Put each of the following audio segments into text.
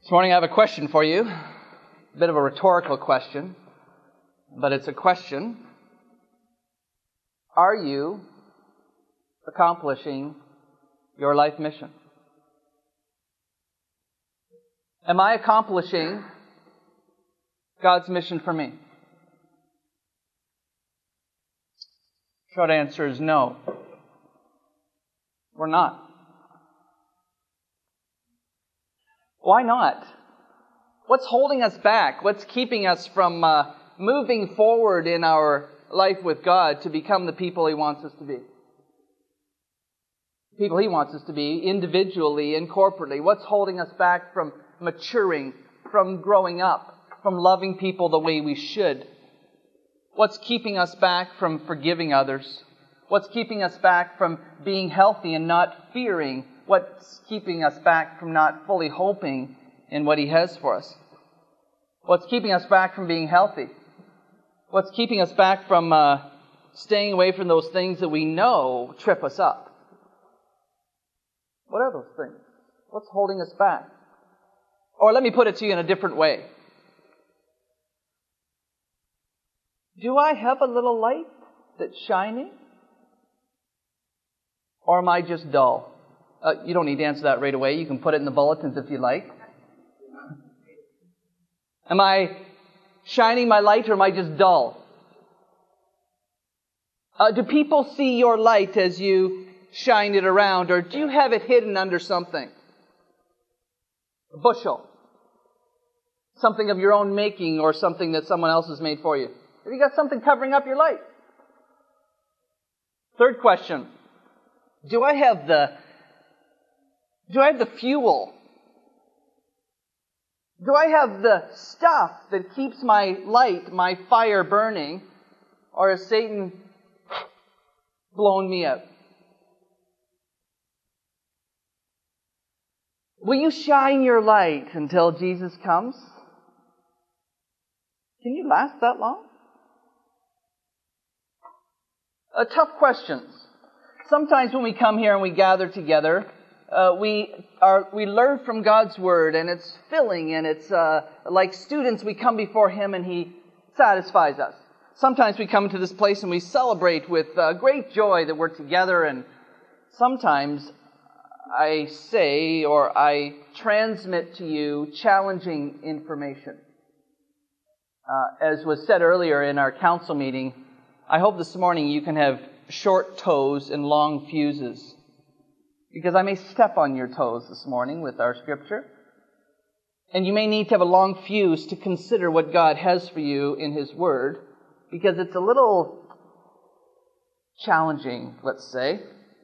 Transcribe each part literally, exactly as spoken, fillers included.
This morning I have a question for you, a bit of a rhetorical question, but it's a question. Are you accomplishing your life mission? Am I accomplishing God's mission for me? Short answer is no. We're not. Why not? What's holding us back? What's keeping us from uh, moving forward in our life with God to become the people He wants us to be? People He wants us to be individually and corporately. What's holding us back from maturing, from growing up, from loving people the way we should? What's keeping us back from forgiving others? What's keeping us back from being healthy and not fearing? What's keeping us back from not fully hoping in what He has for us? What's keeping us back from being healthy? What's keeping us back from uh, staying away from those things that we know trip us up? What are those things? What's holding us back? Or let me put it to you in a different way. Do I have a little light that's shining? Or am I just dull? Uh, you don't need to answer that right away. You can put it in the bulletins if you like. Am I shining my light or am I just dull? Uh, do people see your light as you shine it around, or do you have it hidden under something? A bushel. Something of your own making or something that someone else has made for you. Have you got something covering up your light? Third question. Do I have the Do I have the fuel? Do I have the stuff that keeps my light, my fire burning? Or has Satan blown me out? Will you shine your light until Jesus comes? Can you last that long? Uh, tough questions. Sometimes when we come here and we gather together, uh, we are we learn from God's Word, and it's filling, and it's uh, like students, we come before Him and He satisfies us. Sometimes we come to this place and we celebrate with uh, great joy that we're together, and sometimes I say or I transmit to you challenging information. Uh, as was said earlier in our council meeting, I hope this morning you can have short toes and long fuses, because I may step on your toes this morning with our scripture, and you may need to have a long fuse to consider what God has for you in His Word, because it's a little challenging, let's say,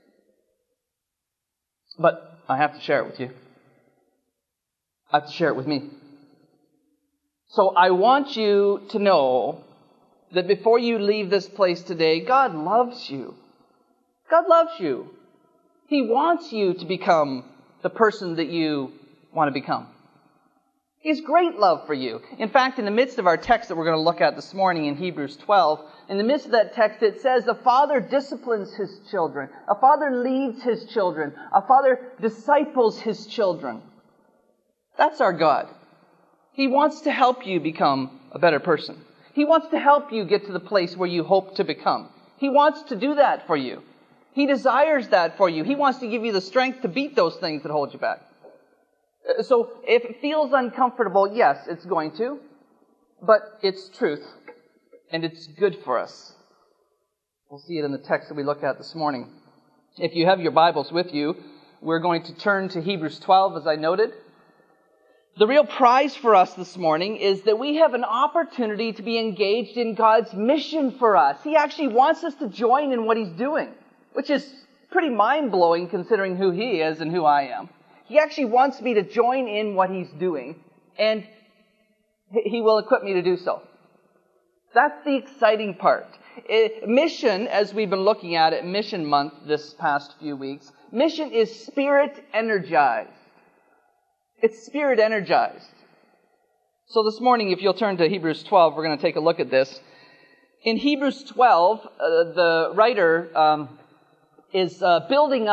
but I have to share it with you. I have to share it with me. So I want you to know that before you leave this place today, God loves you. God loves you. He wants you to become the person that you want to become. He has great love for you. In fact, in the midst of our text that we're going to look at this morning in Hebrews twelve, in the midst of that text it says, a father disciplines his children. A father leads his children. A father disciples his children. That's our God. He wants to help you become a better person. He wants to help you get to the place where you hope to become. He wants to do that for you. He desires that for you. He wants to give you the strength to beat those things that hold you back. So if it feels uncomfortable, yes, it's going to. But it's truth. And it's good for us. We'll see it in the text that we look at this morning. If you have your Bibles with you, we're going to turn to Hebrews twelve, as I noted. The real prize for us this morning is that we have an opportunity to be engaged in God's mission for us. He actually wants us to join in what He's doing, which is pretty mind-blowing considering who He is and who I am. He actually wants me to join in what He's doing, and He will equip me to do so. That's the exciting part. It, mission, as we've been looking at it, Mission Month this past few weeks, mission is spirit-energized. It's spirit-energized. So this morning, if you'll turn to Hebrews twelve, we're going to take a look at this. In Hebrews twelve, uh, the writer um, is uh, building up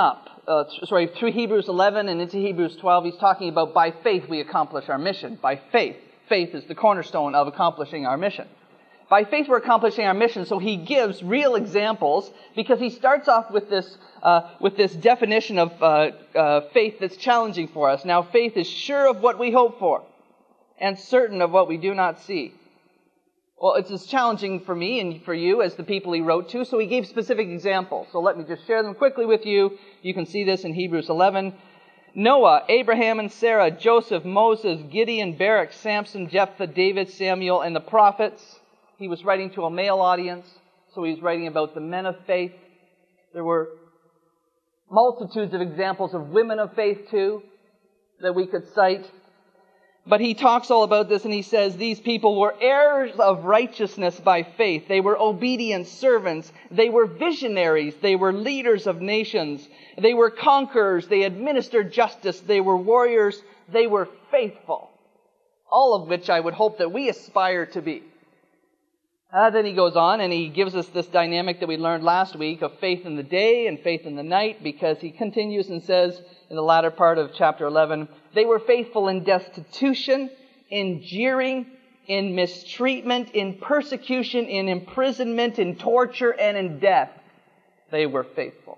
uh, sorry, through Hebrews eleven and into Hebrews twelve, he's talking about by faith we accomplish our mission. By faith. Faith is the cornerstone of accomplishing our mission. By faith we're accomplishing our mission, so he gives real examples because he starts off with this uh, with this definition of uh, uh, faith that's challenging for us. Now, faith is sure of what we hope for and certain of what we do not see. Well, it's as challenging for me and for you as the people he wrote to, so he gave specific examples. So let me just share them quickly with you. You can see this in Hebrews eleven. Noah, Abraham and Sarah, Joseph, Moses, Gideon, Barak, Samson, Jephthah, David, Samuel, and the prophets. He was writing to a male audience, so he was writing about the men of faith. There were multitudes of examples of women of faith too that we could cite. But he talks all about this and he says, these people were heirs of righteousness by faith. They were obedient servants. They were visionaries. They were leaders of nations. They were conquerors. They administered justice. They were warriors. They were faithful. All of which I would hope that we aspire to be. Uh, then he goes on and he gives us this dynamic that we learned last week of faith in the day and faith in the night, because he continues and says in the latter part of chapter eleven, they were faithful in destitution, in jeering, in mistreatment, in persecution, in imprisonment, in torture, and in death. They were faithful.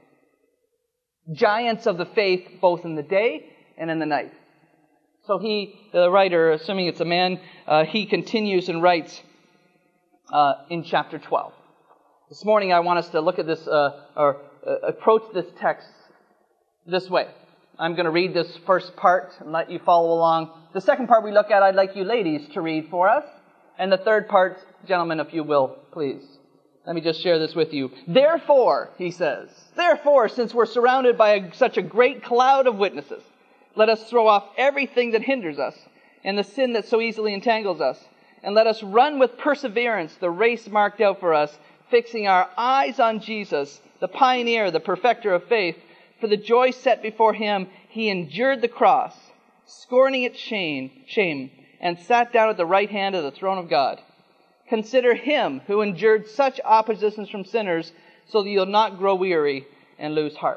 Giants of the faith both in the day and in the night. So he, the writer, assuming it's a man, uh, he continues and writes, Uh, in chapter twelve. This morning I want us to look at this, uh, or uh, approach this text this way. I'm going to read this first part and let you follow along. The second part we look at, I'd like you ladies to read for us. And the third part, gentlemen, if you will, please. Let me just share this with you. Therefore, he says, therefore, since we're surrounded by a, such a great cloud of witnesses, let us throw off everything that hinders us and the sin that so easily entangles us. And let us run with perseverance the race marked out for us, fixing our eyes on Jesus, the pioneer, the perfecter of faith. For the joy set before him, he endured the cross, scorning its shame, shame, and sat down at the right hand of the throne of God. Consider him who endured such oppositions from sinners, so that you'll not grow weary and lose heart.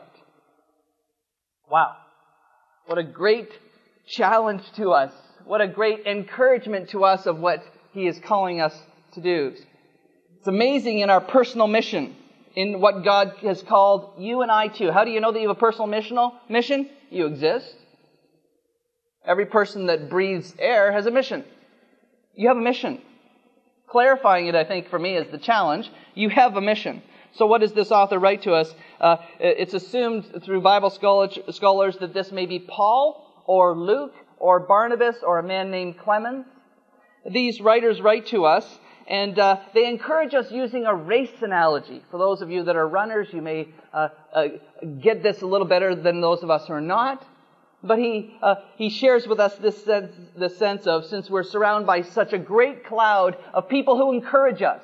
Wow. What a great challenge to us. What a great encouragement to us of what he is calling us to do. It's amazing in our personal mission, in what God has called you and I to. How do you know that you have a personal missional mission? You exist. Every person that breathes air has a mission. You have a mission. Clarifying it, I think, for me is the challenge. You have a mission. So what does this author write to us? Uh, it's assumed through Bible scholars, scholars that this may be Paul or Luke or Barnabas or a man named Clemens. These writers write to us, and uh, they encourage us using a race analogy. For those of you that are runners, you may uh, uh, get this a little better than those of us who are not. But he uh, he shares with us this sense, this sense of, since we're surrounded by such a great cloud of people who encourage us.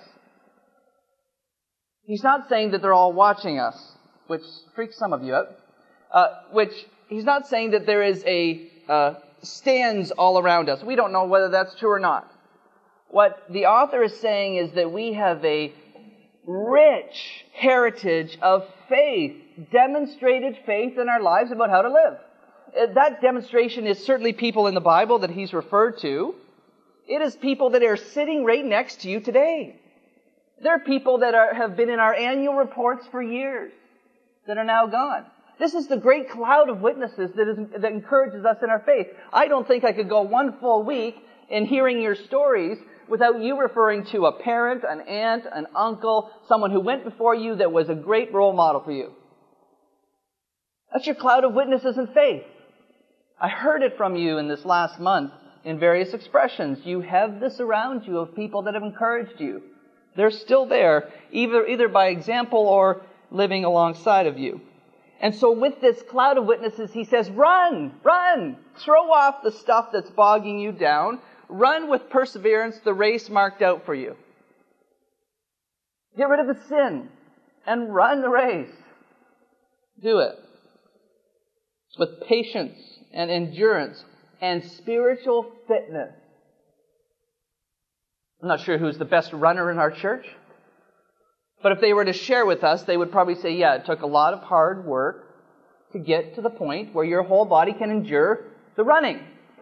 He's not saying that they're all watching us, which freaks some of you out. Uh, which he's not saying that there is a uh, stands all around us. We don't know whether that's true or not. What the author is saying is that we have a rich heritage of faith, demonstrated faith in our lives about how to live. That demonstration is certainly people in the Bible that he's referred to. It is people that are sitting right next to you today. There are people that are, have been in our annual reports for years that are now gone. This is the great cloud of witnesses that, is, that encourages us in our faith. I don't think I could go one full week in hearing your stories without you referring to a parent, an aunt, an uncle, someone who went before you that was a great role model for you. That's your cloud of witnesses in faith. I heard it from you in this last month in various expressions. You have this around you of people that have encouraged you. They're still there, either, either by example or living alongside of you. And so with this cloud of witnesses, he says, run, run, throw off the stuff that's bogging you down. Run with perseverance the race marked out for you. Get rid of the sin and run the race. Do it with patience and endurance and spiritual fitness. I'm not sure who's the best runner in our church, but if they were to share with us, they would probably say, yeah, it took a lot of hard work to get to the point where your whole body can endure the running.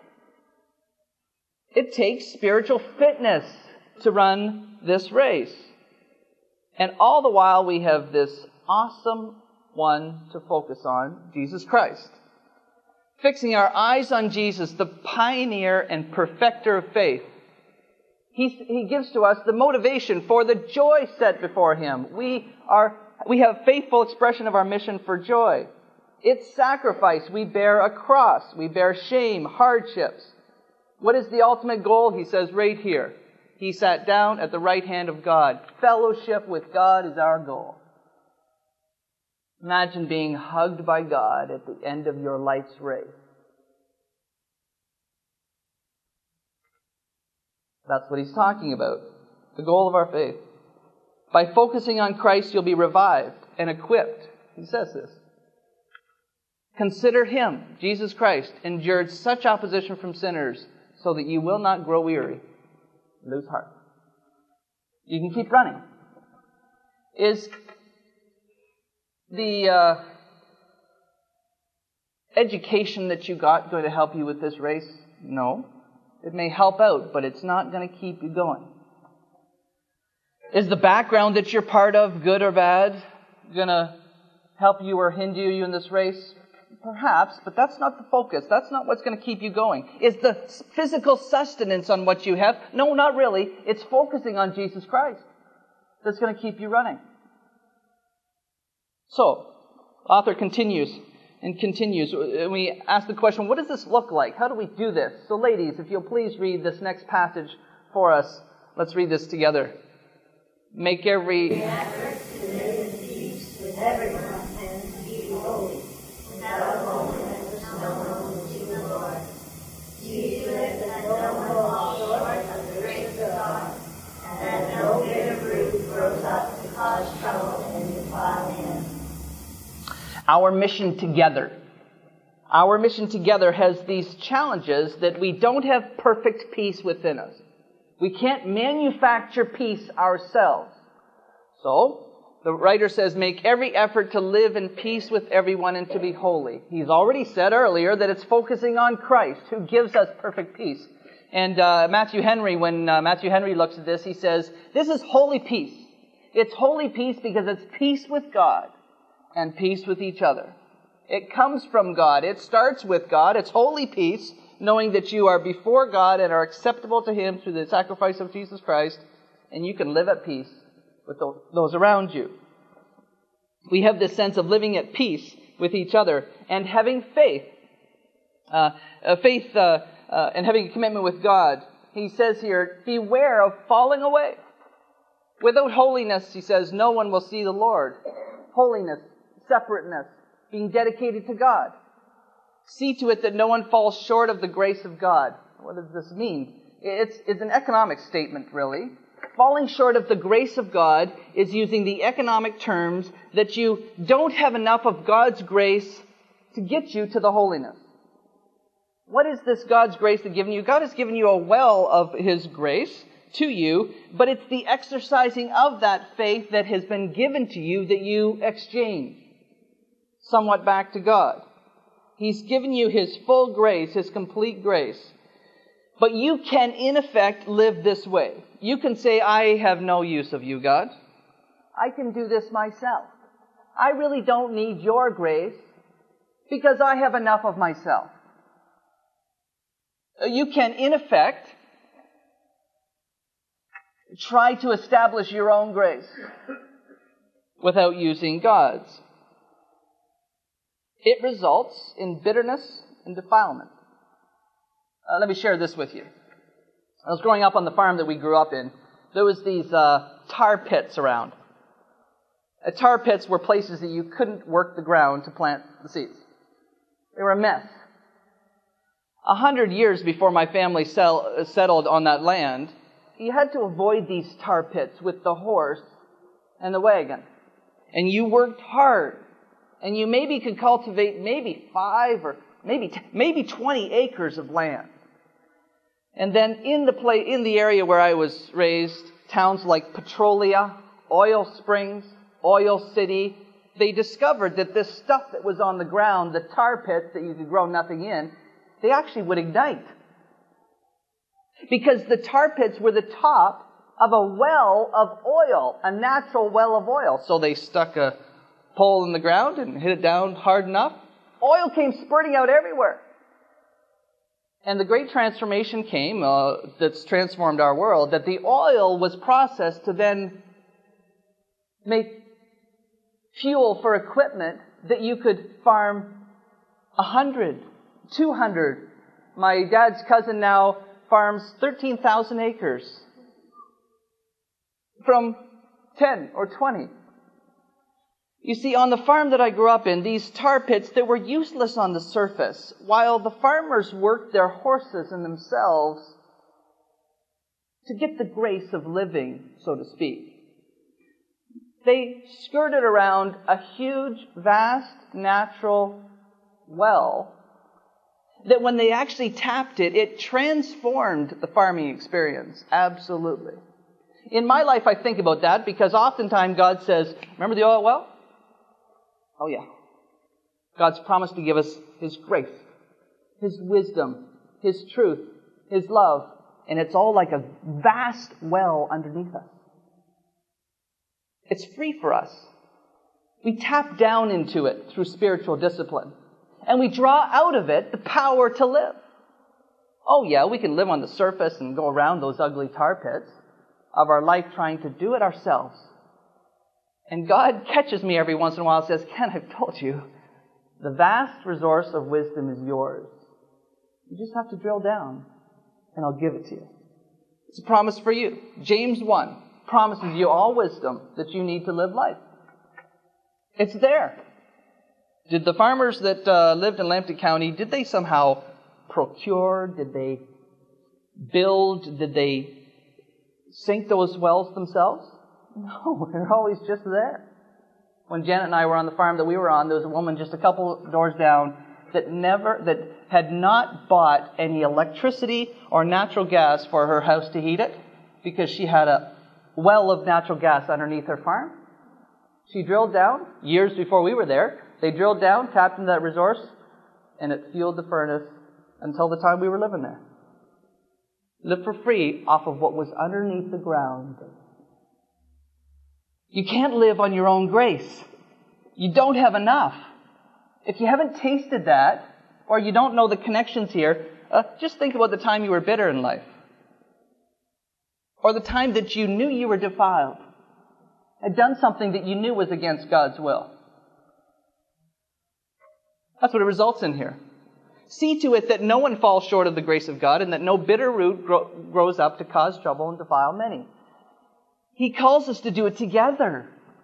It takes spiritual fitness to run this race. And all the while we have this awesome one to focus on, Jesus Christ. Fixing our eyes on Jesus, the pioneer and perfecter of faith. He, he gives to us the motivation for the joy set before Him. We are, we have faithful expression of our mission for joy. It's sacrifice. We bear a cross. We bear shame, hardships. What is the ultimate goal? He says right here. He sat down at the right hand of God. Fellowship with God is our goal. Imagine being hugged by God at the end of your life's race. That's what he's talking about. The goal of our faith. By focusing on Christ, you'll be revived and equipped. He says this. Consider Him, Jesus Christ, endured such opposition from sinners so that you will not grow weary, lose heart. You can keep running. Is the uh, education that you got going to help you with this race? No. It may help out, but it's not going to keep you going. Is the background that you're part of, good or bad, going to help you or hinder you in this race? Perhaps, but that's not the focus. That's not what's going to keep you going. Is the physical sustenance on what you have? No, not really. It's focusing on Jesus Christ that's going to keep you running. So, author continues and continues. We ask the question, what does this look like? How do we do this? So ladies, if you'll please read this next passage for us. Let's read this together. Make every effort to live in peace with everyone and to be holy, without holiness no one will see the Lord. See to it that no one falls short of the grace of God, and that no bitter root grows up to cause trouble and defile Him. Our mission together. Our mission together has these challenges that we don't have perfect peace within us. We can't manufacture peace ourselves. So, the writer says, make every effort to live in peace with everyone and to be holy. He's already said earlier that it's focusing on Christ, who gives us perfect peace. And uh, Matthew Henry, when uh, Matthew Henry looks at this, he says, this is holy peace. It's holy peace because it's peace with God and peace with each other. It comes from God. It starts with God. It's holy peace, knowing that you are before God and are acceptable to Him through the sacrifice of Jesus Christ, and you can live at peace with those around you. We have this sense of living at peace with each other and having faith. Uh, uh, faith uh, uh, and having a commitment with God. He says here, beware of falling away. Without holiness, he says, no one will see the Lord. Holiness, separateness, being dedicated to God. See to it that no one falls short of the grace of God. What does this mean? It's, it's an economic statement, really. Falling short of the grace of God is using the economic terms that you don't have enough of God's grace to get you to the holiness. What is this God's grace that given you? God has given you a well of His grace to you, but it's the exercising of that faith that has been given to you that you exchange somewhat back to God. He's given you His full grace, His complete grace. But you can, in effect, live this way. You can say, I have no use of you, God. I can do this myself. I really don't need your grace because I have enough of myself. You can, in effect, try to establish your own grace without using God's. It results in bitterness and defilement. Uh, let me share this with you. I was growing up on the farm that we grew up in. There was these uh, tar pits around. Uh, tar pits were places that you couldn't work the ground to plant the seeds. They were a mess. A hundred years before my family sell, settled on that land, you had to avoid these tar pits with the horse and the wagon. And you worked hard. And you maybe could cultivate maybe five or maybe t- maybe twenty acres of land. And then in the play, in the area where I was raised, towns like Petrolia, Oil Springs, Oil City, they discovered that this stuff that was on the ground, the tar pits that you could grow nothing in, they actually would ignite. Because the tar pits were the top of a well of oil, a natural well of oil. So they stuck a pole in the ground and hit it down hard enough. Oil came spurting out everywhere. And the great transformation came, uh, that's transformed our world, that the oil was processed to then make fuel for equipment that you could farm a hundred, two hundred. My dad's cousin now farms thirteen thousand acres from ten or twenty. You see, on the farm that I grew up in, these tar pits, they were useless on the surface, while the farmers worked their horses and themselves to get the grace of living, so to speak. They skirted around a huge, vast, natural well that when they actually tapped it, it transformed the farming experience. Absolutely. In my life, I think about that because oftentimes God says, remember the oil well? Oh yeah. God's promised to give us His grace, His wisdom, His truth, His love, and it's all like a vast well underneath us. It's free for us. We tap down into it through spiritual discipline, and we draw out of it the power to live. Oh yeah, we can live on the surface and go around those ugly tar pits of our life trying to do it ourselves. And God catches me every once in a while and says, Ken, I've told you, the vast resource of wisdom is yours. You just have to drill down, and I'll give it to you. It's a promise for you. James one promises you all wisdom that you need to live life. It's there. Did the farmers that uh, lived in Lambton County, did they somehow procure, did they build, did they sink those wells themselves? No, they're always just there. When Janet and I were on the farm that we were on, there was a woman just a couple doors down that never, that had not bought any electricity or natural gas for her house to heat it because she had a well of natural gas underneath her farm. She drilled down, years before we were there, they drilled down, tapped into that resource, and it fueled the furnace until the time we were living there. Lived for free off of what was underneath the ground. You can't live on your own grace. You don't have enough. If you haven't tasted that, or you don't know the connections here, uh, just think about the time you were bitter in life. Or the time that you knew you were defiled, had done something that you knew was against God's will. That's what it results in here. See to it that no one falls short of the grace of God and that no bitter root grow, grows up to cause trouble and defile many. He calls us to do it together.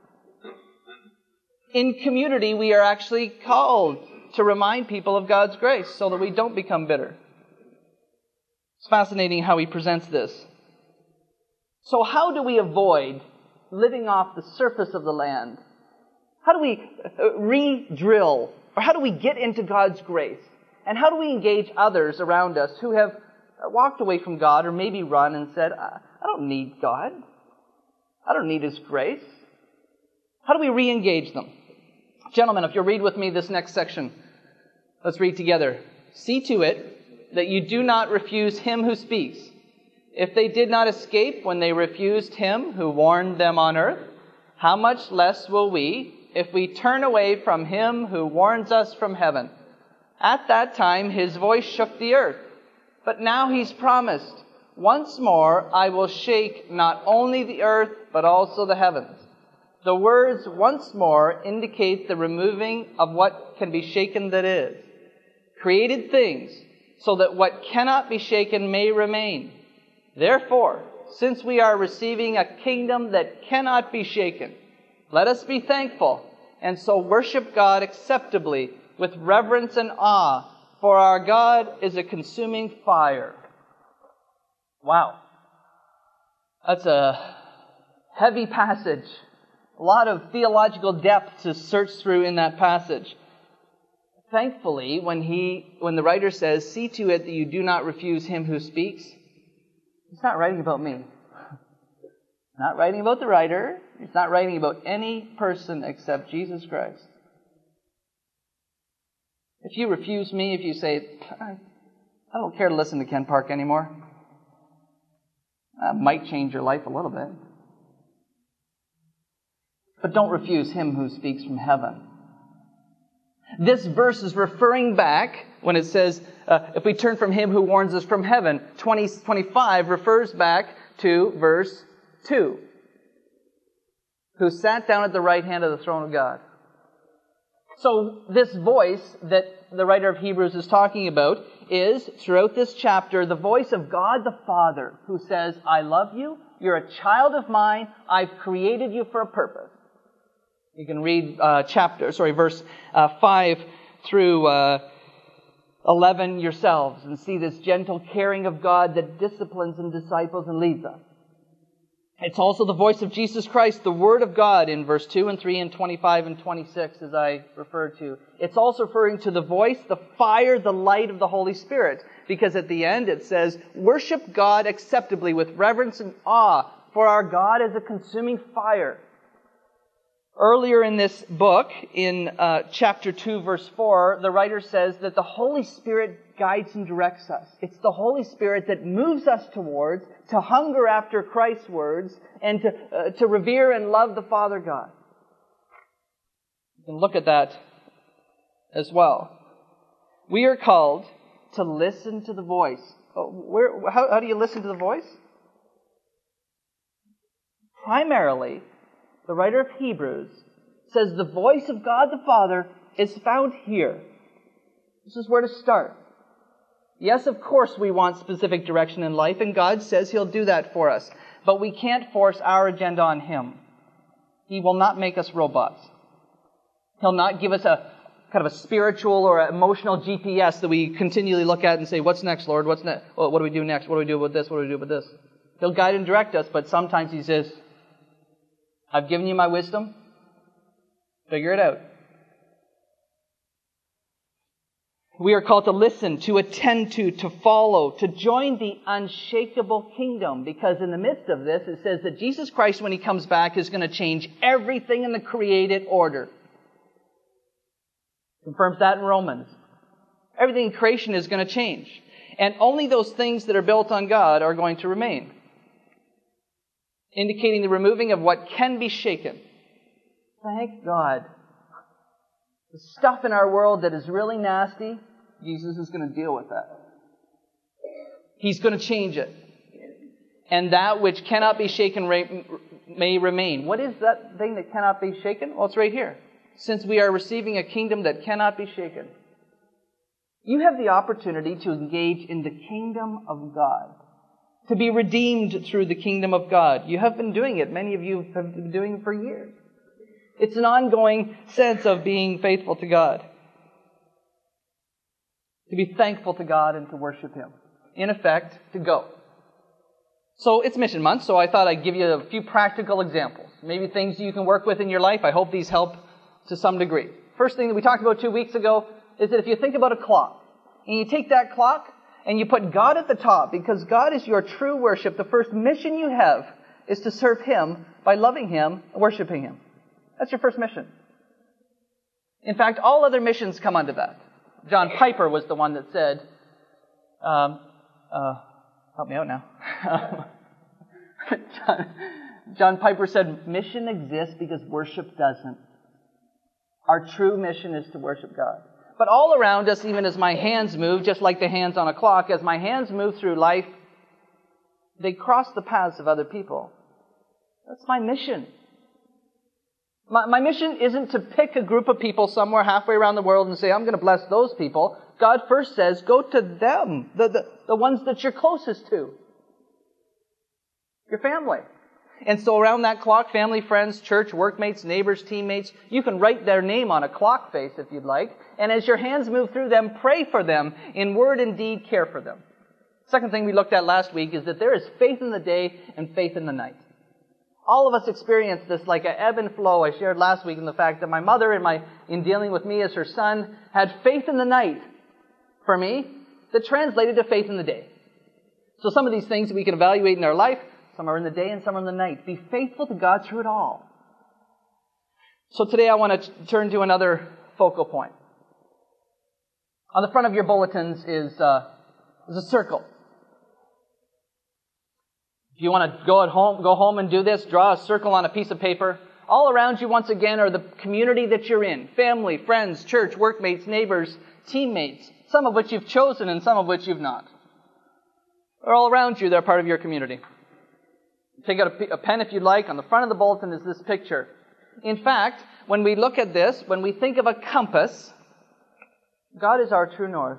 In community, we are actually called to remind people of God's grace so that we don't become bitter. It's fascinating how he presents this. So how do we avoid living off the surface of the land? How do we re-drill? Or how do we get into God's grace? And how do we engage others around us who have walked away from God or maybe run and said, I don't need God. I don't need His grace. How do we re-engage them? Gentlemen, if you'll read with me this next section, let's read together. See to it that you do not refuse Him who speaks. If they did not escape when they refused Him who warned them on earth, how much less will we if we turn away from Him who warns us from heaven? At that time His voice shook the earth, but now He's promised, once more I will shake not only the earth, but also the heavens. The words once more indicate the removing of what can be shaken that is. Created things, so that what cannot be shaken may remain. Therefore, since we are receiving a kingdom that cannot be shaken, let us be thankful, and so worship God acceptably with reverence and awe, for our God is a consuming fire. Wow. That's a heavy passage. A lot of theological depth to search through in that passage. Thankfully, when he, when the writer says, see to it that you do not refuse Him who speaks, he's not writing about me. He's Not writing about the writer. He's not writing about any person except Jesus Christ. If you refuse me, if you say, I don't care to listen to Ken Park anymore, that might change your life a little bit. But don't refuse Him who speaks from heaven. This verse is referring back when it says, uh, if we turn from Him who warns us from heaven, twenty twenty-five refers back to verse two. Who sat down at the right hand of the throne of God. So this voice that the writer of Hebrews is talking about is, throughout this chapter, the voice of God the Father, who says, I love you, you're a child of mine, I've created you for a purpose. You can read uh, chapter, sorry, verse uh, five through uh, eleven yourselves and see this gentle caring of God that disciplines and disciples and leads us. It's also the voice of Jesus Christ, the Word of God, in verse two and three and twenty-five and twenty-six, as I referred to. It's also referring to the voice, the fire, the light of the Holy Spirit. Because at the end it says, worship God acceptably with reverence and awe, for our God is a consuming fire. Earlier in this book, in uh, chapter two, verse four, the writer says that the Holy Spirit guides and directs us. It's the Holy Spirit that moves us towards, to hunger after Christ's words, and to, uh, to revere and love the Father God. You can look at that as well. We are called to listen to the voice. Oh, where, how, how do you listen to the voice? Primarily, the writer of Hebrews says the voice of God the Father is found here. This is where to start. Yes, of course we want specific direction in life, and God says He'll do that for us. But we can't force our agenda on Him. He will not make us robots. He'll not give us a kind of a spiritual or emotional G P S that we continually look at and say, what's next, Lord? What's next? Well, what do we do next? What do we do with this? What do we do with this? He'll guide and direct us, but sometimes He says, I've given you my wisdom. Figure it out. We are called to listen, to attend to, to follow, to join the unshakable kingdom. Because in the midst of this, it says that Jesus Christ, when He comes back, is going to change everything in the created order. Confirms that in Romans. Everything in creation is going to change. And only those things that are built on God are going to remain. Indicating the removing of what can be shaken. Thank God. The stuff in our world that is really nasty, Jesus is going to deal with that. He's going to change it. And that which cannot be shaken may remain. What is that thing that cannot be shaken? Well, it's right here. Since we are receiving a kingdom that cannot be shaken. You have the opportunity to engage in the kingdom of God. To be redeemed through the kingdom of God. You have been doing it. Many of you have been doing it for years. It's an ongoing sense of being faithful to God. To be thankful to God and to worship Him. In effect, to go. So it's Mission Month, so I thought I'd give you a few practical examples. Maybe things you can work with in your life. I hope these help to some degree. First thing that we talked about two weeks ago is that if you think about a clock, and you take that clock, and you put God at the top, because God is your true worship. The first mission you have is to serve Him by loving Him and worshiping Him. That's your first mission. In fact, all other missions come under that. John Piper was the one that said, um, uh, help me out now. John, John Piper said, mission exists because worship doesn't. Our true mission is to worship God. But all around us, even as my hands move, just like the hands on a clock, as my hands move through life, they cross the paths of other people. That's my mission. My, my mission isn't to pick a group of people somewhere halfway around the world and say, I'm going to bless those people. God first says, go to them, the, the, the ones that you're closest to. Your family. And so around that clock, family, friends, church, workmates, neighbors, teammates, you can write their name on a clock face if you'd like. And as your hands move through them, pray for them. In word and deed, care for them. Second thing we looked at last week is that there is faith in the day and faith in the night. All of us experience this like an ebb and flow. I shared last week in the fact that my mother, in, my, in dealing with me as her son, had faith in the night for me that translated to faith in the day. So some of these things we can evaluate in our life. Some are in the day and some are in the night. Be faithful to God through it all. So today I want to turn to another focal point. On the front of your bulletins is, uh, is a circle. If you want to go at home, go home and do this, draw a circle on a piece of paper. All around you, once again, are the community that you're in. Family, friends, church, workmates, neighbors, teammates, some of which you've chosen and some of which you've not. They're all around you. They're part of your community. Take out a, a pen if you'd like. On the front of the bulletin is this picture. In fact, when we look at this, when we think of a compass, God is our true north.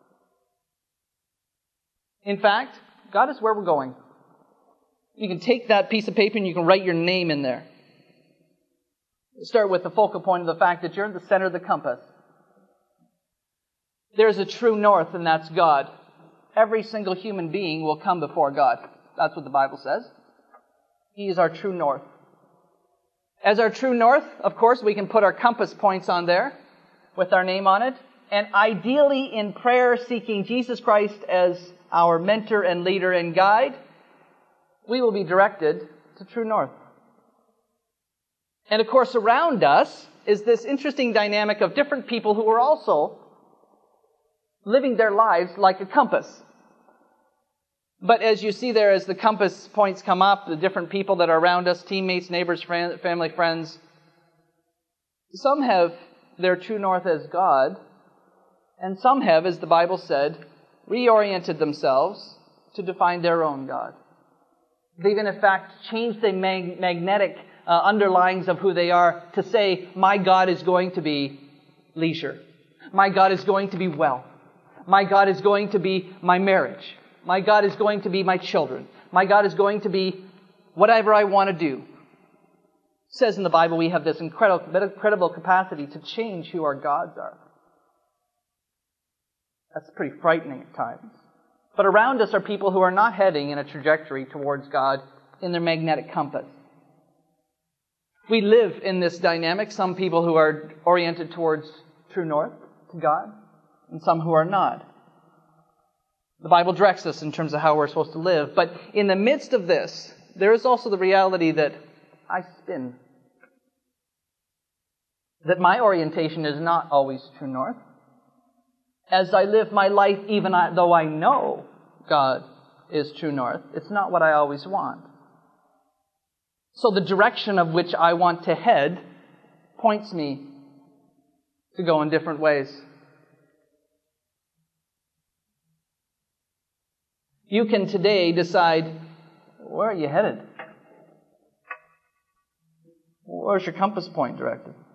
In fact, God is where we're going. You can take that piece of paper and you can write your name in there. Start with the focal point of the fact that you're in the center of the compass. There's a true north, and that's God. Every single human being will come before God. That's what the Bible says. He is our true north. As our true north, of course, we can put our compass points on there with our name on it. And ideally, in prayer, seeking Jesus Christ as our mentor and leader and guide, we will be directed to true north. And of course, around us is this interesting dynamic of different people who are also living their lives like a compass. But as you see there, as the compass points come up, the different people that are around us, teammates, neighbors, friend, family, friends, some have their true north as God, and some have, as the Bible said, reoriented themselves to define their own God. They've in fact changed the mag- magnetic uh, underlyings of who they are to say, my God is going to be leisure. My God is going to be wealth. My God is going to be my marriage. My God is going to be my children. My God is going to be whatever I want to do. It says in the Bible we have this incredible, incredible capacity to change who our gods are. That's pretty frightening at times. But around us are people who are not heading in a trajectory towards God in their magnetic compass. We live in this dynamic. Some people who are oriented towards true north, to God, and some who are not. The Bible directs us in terms of how we're supposed to live. But in the midst of this, there is also the reality that I spin. That my orientation is not always true north. As I live my life, even though I know God is true north, it's not what I always want. So the direction of which I want to head points me to go in different ways. You can today decide, where are you headed? Where's your compass point directed?